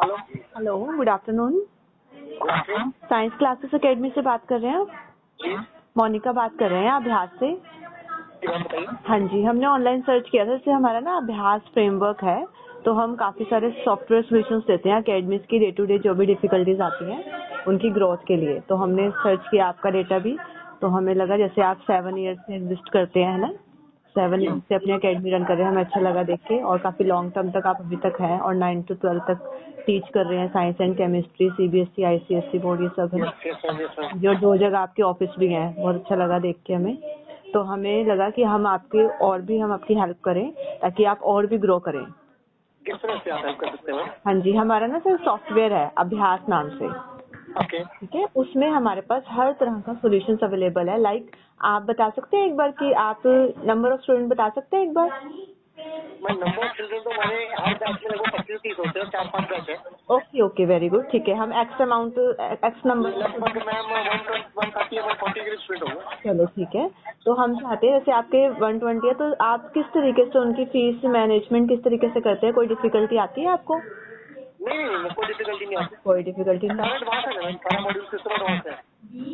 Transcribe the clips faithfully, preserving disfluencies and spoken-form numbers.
Hello hello, good afternoon. Good afternoon science classes academy से बात कर रहे हैं। जी मोनिका बात कर रहे हैं अभ्यास से। जी मैम बताइए। हाँ जी, हमने ऑनलाइन सर्च किया था, जैसे हमारा ना अभ्यास फ्रेमवर्क है, तो हम काफी सारे सॉफ्टवेयर सॉल्यूशंस देते हैं अकेडमीज की डे टू डे जो भी डिफिकल्टीज आती हैं उनकी ग्रोथ के लिए। तो हमने सर्च किया आपका डेटा भी, तो हमें लगा जैसे आप सेवन ईयर्स से एग्जिस्ट करते हैं, है ना, सेवन ईयर्स से अपनी अकेडमी रन कर रहे हैं, हमें अच्छा लगा देख के। और काफी लॉन्ग टर्म तक आप अभी तक हैं और नाइन टू ट्वेल्व तक टीच कर रहे हैं science and chemistry, CBSE, ICSE board, ये सब है। Yes yes ma'am yes ma'am. जो दो जगह आपके ऑफिस भी हैं, बहुत अच्छा लगा देख के हमें। तो हमें लगा कि हम आपके और भी हम आपकी हेल्प करें ताकि आप और भी ग्रो करें। किस तरह से आप हेल्प कर सकते हैं मैम? हाँ जी, हमारा ना सर सॉफ्टवेयर है अभ्यास नाम से, ओके ठीक है। उसमें हमारे पास हर तरह का सॉल्यूशंस अवेलेबल है। लाइक आप बता सकते हैं एक बार कि आप नंबर ऑफ स्टूडेंट बता सकते हैं एक बार? मैं नंबर ऑफ चिल्ड्रन तो हमारे हर बैच में लगभग पच्चीस तीस होते हैं, चार पांच बैच है ओके ओके, वेरी गुड, ठीक है। हम एक्स अमाउंट एक्स नंबर, लगभग मैम वन वन थर्टी या वन फोर्टी के स्टूडेंट होंगे। चलो ठीक है। तो हम चाहते हैं जैसे आपके वन ट्वेंटी है, तो आप किस तरीके से उनकी फीस मैनेजमेंट किस तरीके से करते हैं? कोई डिफिकल्टी आती है आपको? नहीं नहीं नहीं कोई डिफिकल्टी नहीं आती। कोई डिफिकल्टी नहीं। सारा एडवांस है मैम, सारा मॉड्यूल सिस्टम एडवांस है।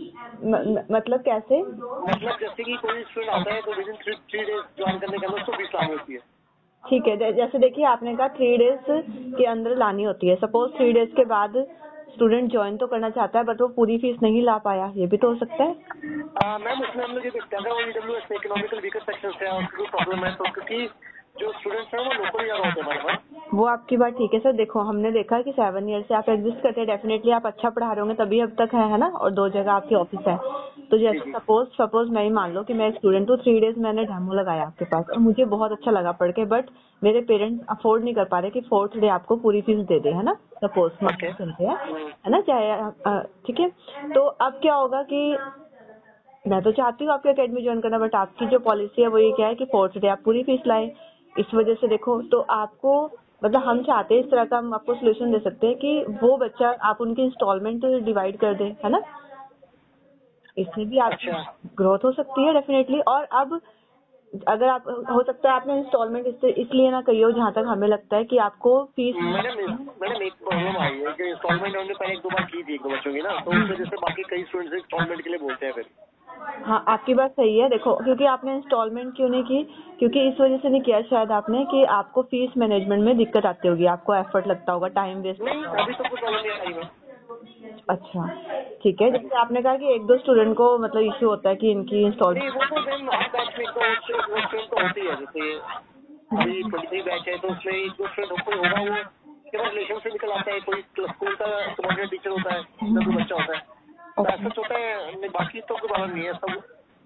म, म, मतलब कैसे? मतलब जैसे कि कोई स्टूडेंट आता है तो within three three days join करने के अंदर उसको फीस लानी होती है। ठीक है, जै- जैसे देखिए आपने कहा थ्री डेज के अंदर लानी होती है। सपोज थ्री डेज के बाद स्टूडेंट ज्वाइन तो करना चाहता है बट वो पूरी फीस नहीं ला पाया, ये भी तो हो सकता है। आ, मैम उसमें हम लोग ये देखते हैं अगर वो EWS economical weaker section से है उसकी कोई प्रॉब्लम है तो, क्योंकि जो स्टूडेंट्स हैं वो लोकल ज्यादा होते हैं हमारे पास। वो आपकी बात ठीक है सर। देखो हमने देखा कि सेवन ईयर से आप एग्जिस्ट करते हैं, डेफिनेटली आप अच्छा पढ़ा रहे होंगे तभी अब तक है है ना, और दो जगह आपकी ऑफिस है। तो जी जैसे जी सपोज सपोज मैं ही मान लो कि मैं एक स्टूडेंट हूँ, थ्री डेज मैंने डेमो लगाया आपके पास और मुझे बहुत अच्छा लगा पढ़ के, बट मेरे पेरेंट्स अफोर्ड नहीं कर पा रहे कि फोर्थ डे आपको पूरी फीस दे दे, है ना, सपोज ओके। मॉडल चलते हैं, है ना, चाहे अ, ठीक है। तो अब क्या होगा कि मैं तो चाहती हूँ आपकी अकेडमी ज्वाइन करना, बट आपकी जो पॉलिसी है वो ये क्या है कि फोर्थ डे आप पूरी फीस लाए। इस वजह से देखो, तो आपको मतलब हम चाहते हैं इस तरह का हम आपको सोल्यूशन दे सकते हैं कि वो बच्चा आप उनकी इंस्टॉलमेंट डिवाइड कर दें, है ना, इसमें भी आपकी अच्छा ग्रोथ हो सकती है डेफिनेटली। और अब अगर आप हो सकता है आपने इंस्टॉलमेंट इस, इसलिए ना कही हो, जहाँ तक हमें लगता है कि आपको फीस। मैडम मैडम एक प्रॉब्लम आई है कि इंस्टॉलमेंट हमने पहले एक दो बार की थी एक दो बच्चों की ना, तो उस वजह से बाकी कई स्टूडेंट्स इंस्टॉलमेंट के लिए बोलते हैं फिर। हाँ, आपकी बात सही है। देखो क्योंकि आपने इंस्टॉलमेंट क्यों नहीं की, क्योंकि इस वजह से नहीं किया शायद आपने कि आपको फीस मैनेजमेंट में दिक्कत आती होगी, आपको एफर्ट लगता होगा, टाइम वेस्ट नहीं होता अभी तो कोई प्रॉब्लम नहीं आई मैम। होगा। अच्छा ठीक है, हाँ जी जैसे आपने कहा कि एक दो स्टूडेंट को मतलब इश्यू होता है कि इनकी नहीं वो इंस्टॉलमेंट। तो मैम हर बैच में एक दो स्टूडेंट तो होती है, जैसे अभी ट्वेंटी थ्री बैच है तो उसमें एक दो स्टूडेंट कोई होगा वो केवल रिलेशन से निकल आता है, कोई स्कूल का सबॉर्डिनेट टीचर होता है, कोई बच्चा होता है, तो ऐसा होता है। नहीं, बाकी तो कोई प्रॉब्लम नहीं है, सब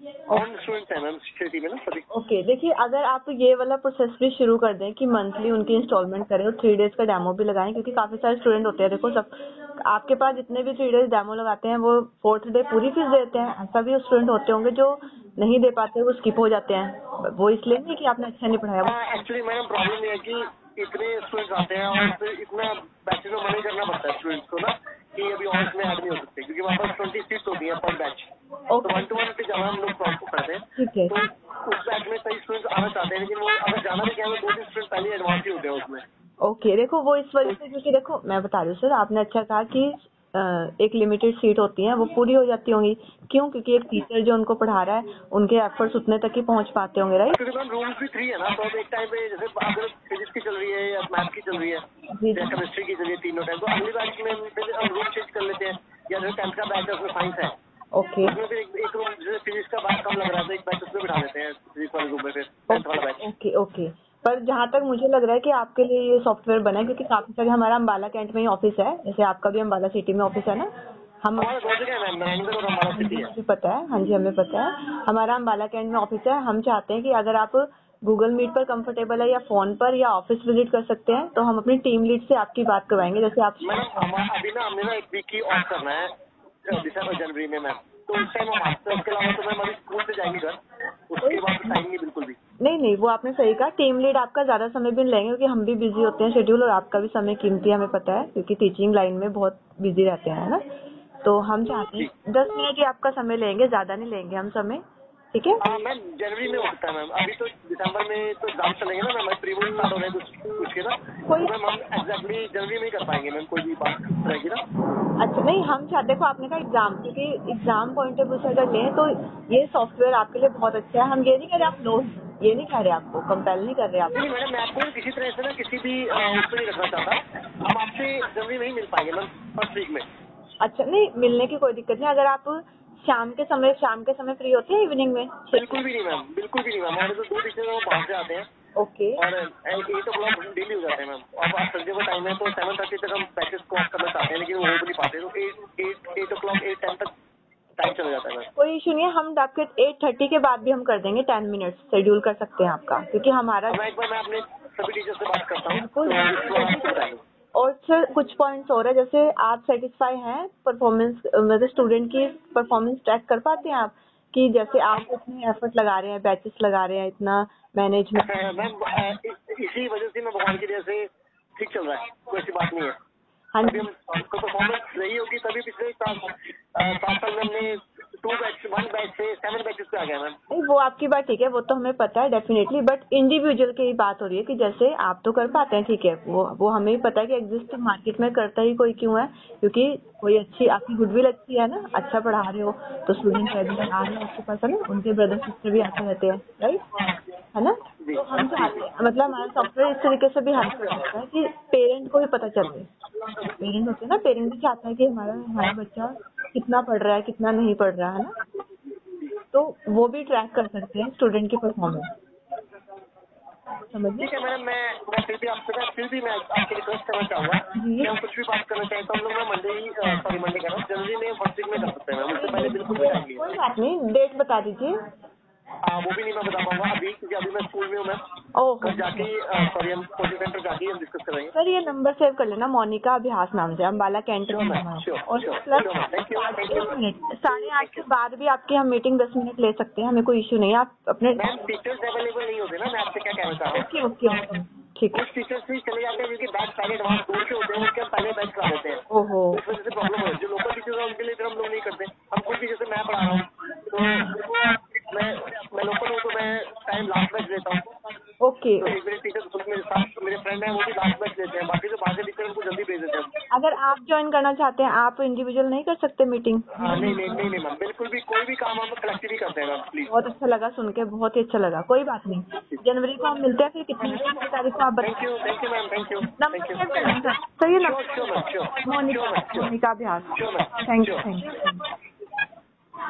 ऑन स्टूडेंट्स है मैम सिटी में ना सभी। ओके, देखिए अगर आप ये वाला प्रोसेस भी शुरू कर दें कि मंथली उनकी इंस्टॉलमेंट करें और थ्री डेज का डेमो भी लगाएं, क्योंकि काफी सारे स्टूडेंट होते हैं, देखो सब आपके पास जितने भी थ्री डेज डेमो लगाते हैं वो फोर्थ डे पूरी फीस देते हैं। ऐसा भी स्टूडेंट होते होंगे जो नहीं दे पाते, वो स्किप हो जाते हैं। वो इसलिए नहीं कि आपने अच्छा नहीं पढ़ाया। हाँ एक्चुअली मैडम प्रॉब्लम ये है कि इतने स्टूडेंट्स आते हैं और फिर इतना बैचेज में मना करना पड़ता है स्टूडेंट्स को ना कि अभी और इसमें ऐड नहीं हो सकते, क्योंकि वहाँ पर ट्वेंटी सीट्स होती है पर बैच, तो ओके वन टू वन पे जाना हम लोग प्रॉब्लम करते हैं। ठीक है। तो उस बैच में कई स्टूडेंट्स आना चाहते हैं, लेकिन वो अगर जाना भी क्या है दो तीन स्टूडेंट पहले एडवांस ही होते हैं उसमें। ओके, देखो वो इस वजह तो से, क्योंकि देखो मैं बता रही हूँ सर, आपने अच्छा कहा कि अ, एक लिमिटेड सीट होती है वो पूरी हो जाती होंगी। क्यों? क्योंकि एक टीचर जो उनको पढ़ा रहा है उनके एफर्ट्स उतने तक ही पहुंच पाते होंगे, राइट? क्योंकि मैम रूल्स भी थ्री है ना, तो अब एक टाइम पे जैसे अगर फिजिक्स की चल रही है या मैथ की चल रही है जी या जी। केमिस्ट्री की चल रही है तीनों टाइम, तो अगली बैच में फिर हम रूल चेंज कर लेते हैं। या जैसे टेंथ का बैच है उसमें साइंस है, ओके उसमें फिर एक, एक रूम जैसे फिजिक्स का बैच कम लग रहा है तो एक बैच उसमें बिठा देते हैं फिजिक्स वाले रूम में, फिर टेंथ ओके वाला बैच। Okay okay. पर जहाँ तक मुझे लग रहा है कि आपके लिए ये सॉफ्टवेयर बना है, क्योंकि काफी सारे हमारा अम्बाला कैंट में ही ऑफिस है, जैसे आपका भी अम्बाला सिटी में ऑफिस है ना। हम हमारा दो जगह है मैम, नारायणगढ़ और अम्बाला हाँ सिटी जी, है। मुझे पता है, हाँ जी हमें पता है, हमारा अम्बाला कैंट में ऑफिस है। हम चाहते हैं कि अगर आप गूगल मीट पर कंफर्टेबल है या फोन पर या ऑफिस विजिट कर सकते हैं, तो हम अपनी टीम लीड से आपकी बात करवाएंगे, जैसे आप। मैडम हमारा अभी ना हमने ना एक वीक की ऑफ करना है दिसंबर जनवरी में मैम, तो उस टाइम हम आते हैं। उसके अलावा तो मैम अभी स्कूल से जाएंगे घर, उसके बाद तो टाइम नहीं बिल्कुल भी। नहीं नहीं, वो आपने सही कहा, टीम लीड आपका ज्यादा समय भी नहीं लेंगे क्योंकि हम भी बिजी होते हैं शेड्यूल, और आपका भी समय कीमती है, हमें पता है, क्योंकि टीचिंग लाइन में बहुत बिजी रहते हैं, है ना। तो हम चाहते जी हैं दस मिनट ही आपका समय लेंगे, ज्यादा नहीं लेंगे हम समय। ठीक है हाँ मैम, जनवरी में हो सकता है मैम। अभी तो दिसंबर में तो एग्जाम चलेंगे ना मैम, प्री बोर्ड स्टार्ट हो रहे हैं कुछ कुछ के ना, कोई तो मैम हम एग्जैक्टली जनवरी में ही कर पाएंगे मैम, कोई भी बात रहेगी ना। अच्छा नहीं, हम चाहते देखो आपने कहा एग्जाम, क्योंकि एग्जाम पॉइंट ऑफ व्यू से अगर लें तो ये सॉफ्टवेयर आपके लिए बहुत अच्छा है। हम ये नहीं कह रहे आप लो, ये नहीं कह रहे आपको कंपेल नहीं कर रहे आप। नहीं मैडम, मैं आपको किसी तरह से ना किसी भी अ, उसमें नहीं रखना चाहता। हम आपसे जनवरी में ही मिल पाएंगे मैम, फर्स्ट वीक में। अच्छा नहीं, मिलने की कोई दिक्कत नहीं। अगर आप शाम के समय शाम के समय फ्री होते हैं इवनिंग में? बिल्कुल भी नहीं मैम, बिल्कुल भी नहीं मैम। हमारे तो दो टीचर वो बाहर से आते हैं ओके और एट ओ क्लॉक डेली हो जाते हैं मैम। अब आज संडे का टाइम है तो सेवन थर्टी तक हम बैचेस को ऑफ करना चाहते हैं, लेकिन वो हो भी नहीं पाते, तो eight eight eight o'clock eight ten तक टाइम चला जाता है मैम। कोई इशू नहीं है, हम आपके एट थर्टी के बाद भी हम कर देंगे, टेन मिनट शेड्यूल कर सकते हैं आपका, क्योंकि हमारा अब मैं एक बार मैं अपने सभी टीचर से बात करता हूँ, बिल्कुल। तो उसके बाद आपको बताएंगे। और सर कुछ पॉइंट्स और है, जैसे आप सेटिस्फाई हैं परफॉर्मेंस, मतलब स्टूडेंट की परफॉर्मेंस ट्रैक कर पाते हैं आप, कि जैसे आप इतने एफर्ट लगा रहे हैं, बैचेस लगा रहे हैं, इतना मैनेजमेंट। मैम इसी वजह से मैं भगवान की वजह से ठीक चल रहा है, कोई ऐसी बात नहीं है। हाँ अभी जी। हम हमको परफॉर्मेंस रही होगी तभी पिछले सात अ, सात साल में हमने टू बैच वन बैच से सेवन बैचेस पे आ गया मैम। नहीं वो आपकी बात ठीक है, वो तो हमें पता है डेफिनेटली, बट इंडिविजुअल की बात हो रही है कि जैसे आप तो कर पाते हैं, ठीक है, वो वो हमें ही पता है कि एग्जिस्ट मार्केट में करता ही कोई क्यों है, क्योंकि कोई अच्छी आपकी गुडविल अच्छी है ना, अच्छा पढ़ा रहे हो तो स्टूडेंट रेगुलर आ रहे हैं आपके पास, है ना, उनके ब्रदर सिस्टर भी आते रहते हैं, राइट, है ना। जी तो हम जी चाहते जी। हैं, मतलब हमारा सॉफ्टवेयर इस तरीके से भी हेल्प कर सकता है कि पेरेंट को भी पता चले। पेरेंट होते हैं ना, पेरेंट भी चाहता है कि हमारा हमारा बच्चा कितना पढ़ रहा है, कितना नहीं पढ़ रहा है ना, तो वो भी ट्रैक कर सकते हैं स्टूडेंट की परफॉर्मेंस, समझ ठीक है मैडम, मैं मैं फिर भी आपसे ना फिर भी मैं आपसे रिक्वेस्ट करना चाहूंगा कि हम कुछ भी बात करना चाहें तो हम लोग ना मंडे ही सॉरी मंडे कह रहा हूँ, जनवरी में फर्स्ट वीक में कर सकते हैं मैम, उससे पहले बिल्कुल भी टाइम नहीं कोई है। बात नहीं, डेट बता दीजिए। हाँ वो भी नहीं मैं बता पाऊंगा अभी, क्योंकि अभी मैं स्कूल में हूँ मैम। ओहो घर जाके सॉरी हम कोचिंग सेंटर जाके हम डिस्कस करेंगे। सर, ये नंबर सेव कर लेना, मोनिका अभ्यास नाम से, अम्बाला कैंटीन श्योर में मैम, हमारा। श्योर और sure plus sure ma'am, thank you thank you एक मिनट, साढ़े आठ थैंक के यू। बाद भी आपकी हम मीटिंग दस मिनट ले सकते हैं, हमें कोई इशू नहीं है, आप अपने। मैम टीचर्स अवेलेबल नहीं होते ना, मैं आपसे क्या कहना चाह रहा ओके हूँ। ओके ओके ठीक है। कुछ टीचर्स भी चले जाते हैं जिनके बैच पहले एडवांस दूर के होते हैं, उनके हम पहले बैच करा देते हैं, ओहो तो इस वजह से प्रॉब्लम हो रही है। जो लोकल टीचर्स हैं उनके लिए फिर हम लोग नहीं करते। हम कुछ टीचर से मैं पढ़ा रहा हूँ, तो मैं मैं लोकल हूँ तो मैं टाइम लास्ट बैच लेता हूँ। ओके। तो एक मेरे टीचर खुद मेरे साथ मेरे फ्रेंड हैं, वो भी लास्ट बैच लेते हैं, बाकी जो बाहर के टीचर उनको जल्दी भेज देते हैं। अगर आप ज्वाइन करना चाहते हैं, आप इंडिविजुअल नहीं कर सकते मीटिंग? हाँ नहीं नहीं नहीं नहीं मैम, बिल्कुल भी कोई भी काम हम कलेक्टिव ही करते हैं मैम, प्लीज। बहुत अच्छा लगा सुन के, बहुत ही अच्छा लगा, कोई बात नहीं, जनवरी को हम मिलते हैं फिर, कितनी कितनी तारीख को आप बता। Thank you thank you ma'am, thank you number thank you. Save कर लें सर, सर ये sure number, sure ma'am, sure Monika sure ma'am, sure Monika अभ्यास। Sure ma'am, thank you sure. Thank you.